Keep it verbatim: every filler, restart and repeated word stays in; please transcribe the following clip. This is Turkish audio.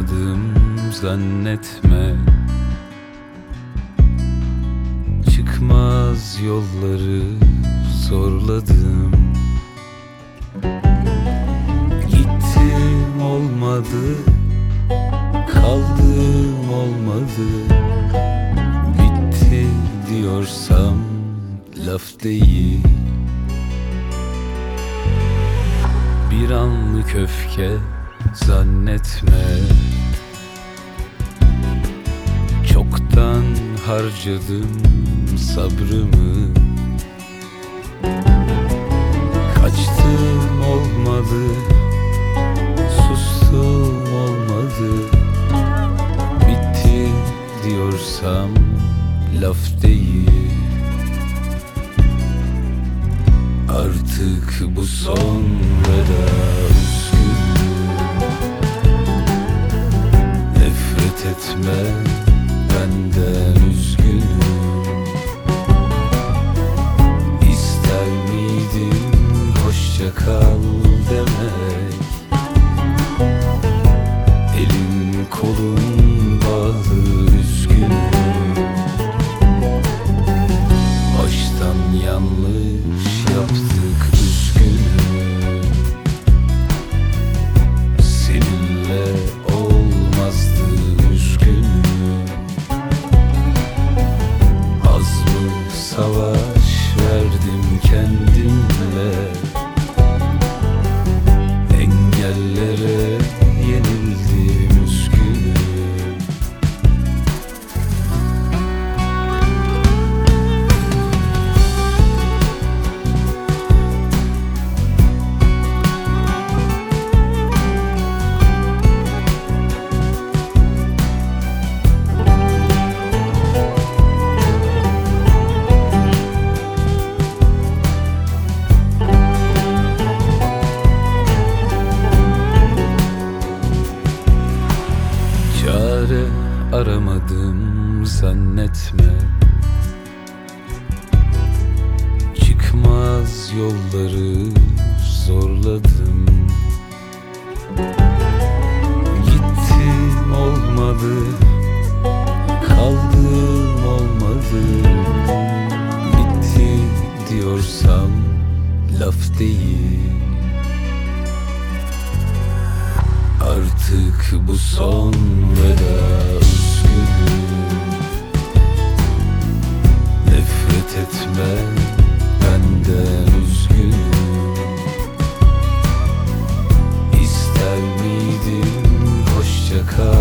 aramadım zannetme. Çıkmaz yolları zorladım. Gittim olmadı, kaldım olmadı. Bitti diyorsam laf değil. Bir anlık öfke zannetme. Çoktan harcadım sabrımı. Kaçtım olmadı, sustum olmadı. Bitti diyorsam laf değil. Artık bu son veda, üzgünüm. Nefret etme benden, üzgünüm. İster miydim hoşça kal demek? Elim kolum bağlı, üzgünüm. Baştan yanlış yaptık, üzgünüm. Seninle olmazdı, üzgünüm. Az mı savaş verdim kendimle? Engellere yenildim, üzgünüm. Çare aramadım zannetme. Çıkmaz yolları zorladım. Gittim olmadı, kaldım olmadı. Bitti diyorsam laf değil. Artık bu son veda, üzgünüm. Nefret etme benden, üzgünüm. İster miydim hoşça kal